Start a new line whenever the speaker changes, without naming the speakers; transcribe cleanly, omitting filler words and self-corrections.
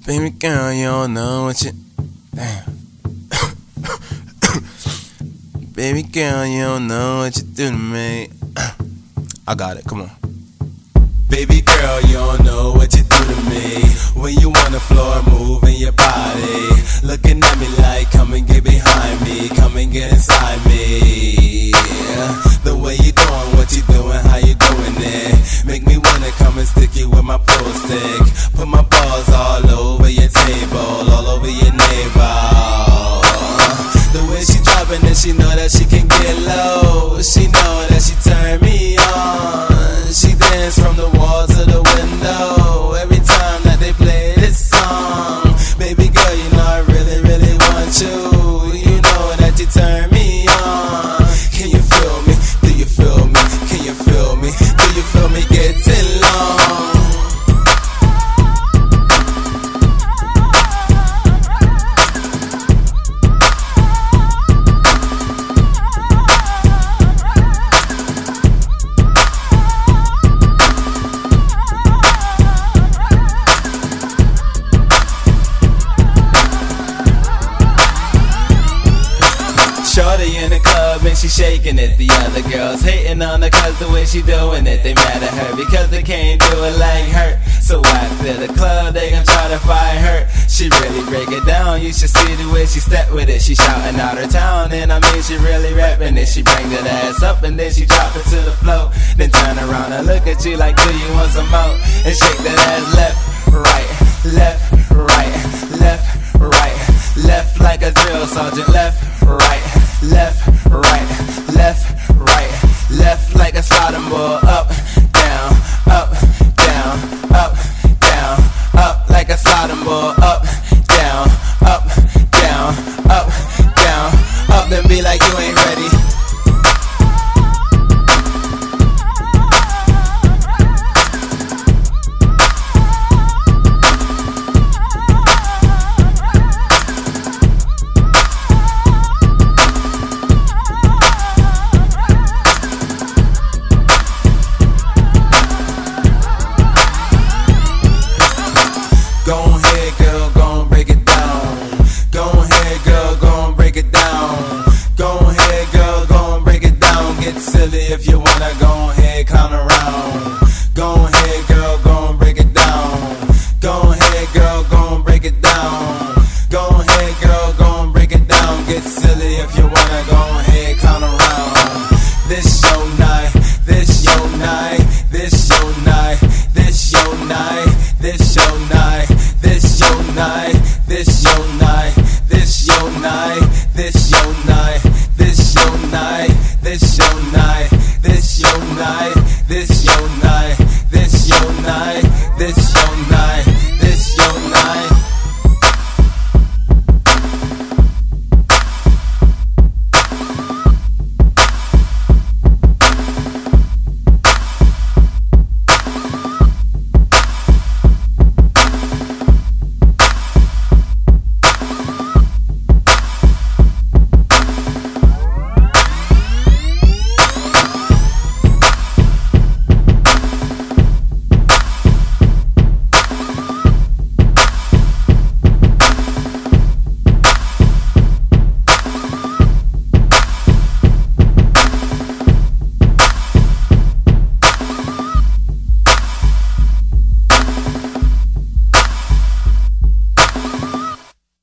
Baby girl, you don't know what you. Damn. Baby girl, you don't know what you do to me. I got it, come on. Baby girl, you don't know what you do to me. When you on the floor, moving your body, looking at me like, come and get behind me, come and get inside me. The way you doing, what you doing, how you doing it, make me wanna come and stick you with my pool stick. Put my balls all over your table, all over your navel. The way she dropping it, she know that she can get low. She know that she turn me on. She dance from the wall to the window every time that they play this song. Baby girl, you know I really, really want you. You know that you turn me on. Can you feel me? Do you feel me? Can you feel me? Do you feel me getting long? Shorty in the club and she shaking it. The other girls hating on her cause the way she doing it. They mad at her because they can't do it like her. So after the club they gon' try to find her. She really break it down, you should see the way she step with it. She shouting out her town and I mean she really rapping it. She bring that ass up and then she drop it to the floor. Then turn around and look at you like, do you want some more? And shake that ass left, right, left, right, left, right, left like a drill sergeant. Left, right, left, right, left, right, left like a sliding ball. Up, down, up, down, up, down, up like a sliding ball. Up, down, up, down, up, down, up. Then be like you ain't ready. Go ahead, girl, gon' break it down. Go ahead, girl, gon' break it down. Go ahead, girl, gon' break it down. Get silly if you wanna, go ahead, clown around. Go ahead, girl, gon' break it down. Go ahead, girl, gon' break it down. Go ahead, girl, gon' break it down. Get silly if you wanna, go ahead, clown around.